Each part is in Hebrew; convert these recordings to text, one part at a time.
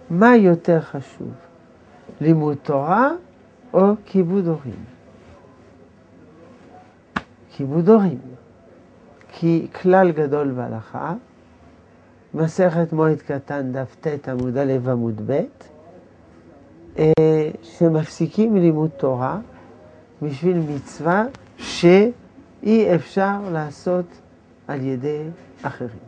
מה יותר חשוב, לימוד תורה או כיבוד הורים? כיבוד הורים. כי כלל גדול בהלכה, מסכת מועד קטן דף ט' עמוד א' עמוד ב', שמפסיקים לימוד תורה בשביל מצווה שאי אפשר לעשות על ידי אחרים.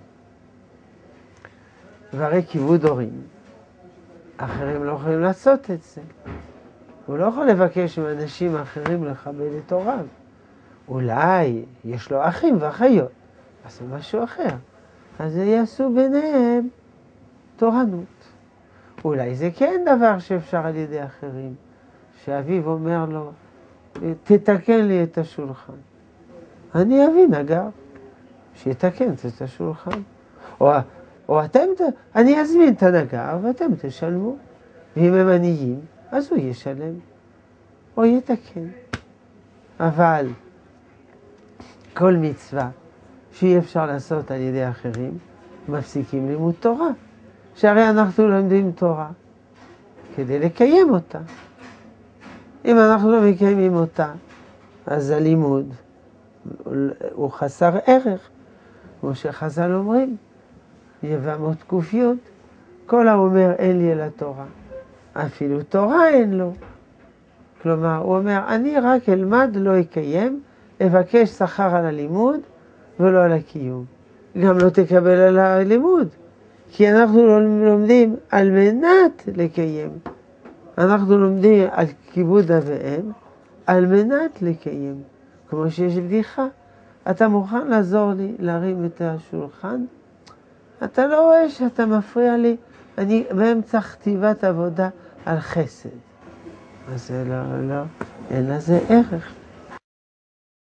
והרי כיבוד הורים, אחרים לא יכולים לעשות את זה. הוא לא יכול לבקש מאנשים אחרים לכבד את הוריו. אולי יש לו אחים ואחיות, אז זה משהו אחר. אז יעשו ביניהם תורנות. אולי זה כן דבר שאפשר על ידי אחרים. שאביו אומר לו, תתקן לי את השולחן. אני אביא נגר, שיתקן את השולחן. או אני אזמין את הנגר ואתם תשלמו. ואם הם עניים, אז הוא ישלם. או יתקן. אבל כל מצווה שאי אפשר לעשות על ידי אחרים, מפסיקים לימוד תורה. שהרי אנחנו לומדים תורה כדי לקיים אותה. אם אנחנו לא מקיימים אותה, אז הלימוד הוא חסר ערך. כמו שחז"ל אומרים, יבמות קופיות, כל האומר אין לי אלא תורה. אפילו תורה אין לו. כלומר, הוא אומר, אני רק אלמד, לא אקיים, אבקש שכר על הלימוד ולא על הקיום. גם לא תקבל על הלימוד, כי אנחנו לומדים על מנת לקיים. אנחנו לומדים על כיבוד אביהם, על מנת לקיים. כמו שיש בדיחה, אתה מוכן לעזור לי להרים את השולחן? אתה לא רואה שאתה מפריע לי, אני באמצע כתיבת עבודה על חסד. אז זה לא, אין לזה ערך.